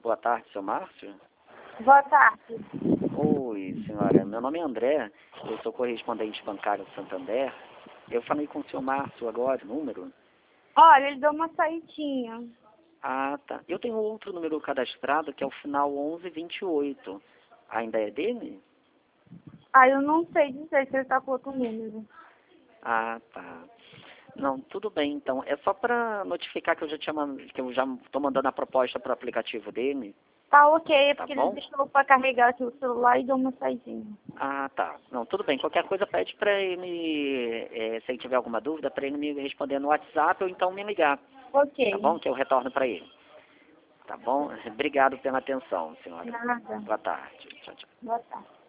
Boa tarde, seu Márcio. Boa tarde. Oi, senhora. Meu nome é André. Eu sou correspondente bancário do Santander. Eu falei com o seu Márcio agora, o número. Olha, ele deu uma saidinha. Ah, tá. Eu tenho outro número cadastrado que é o final 1128. Ainda é dele? Ah, eu não sei dizer se ele tá com outro número. Ah, tá. Não, tudo bem, então. É só para notificar que eu já que eu já estou mandando a proposta para o aplicativo dele. Tá ok, é Tá porque ele bom? deixou pra carregar aqui o celular e deu uma saidinha. Ah, tá. Não, tudo bem. Qualquer coisa pede para ele, se ele tiver alguma dúvida, para ele me responder no WhatsApp ou então me ligar. Tá Ok. bom? Que eu retorno para ele. Tá bom? Obrigado pela atenção, senhora. Nada. Boa tarde. Tchau, tchau. Boa tarde.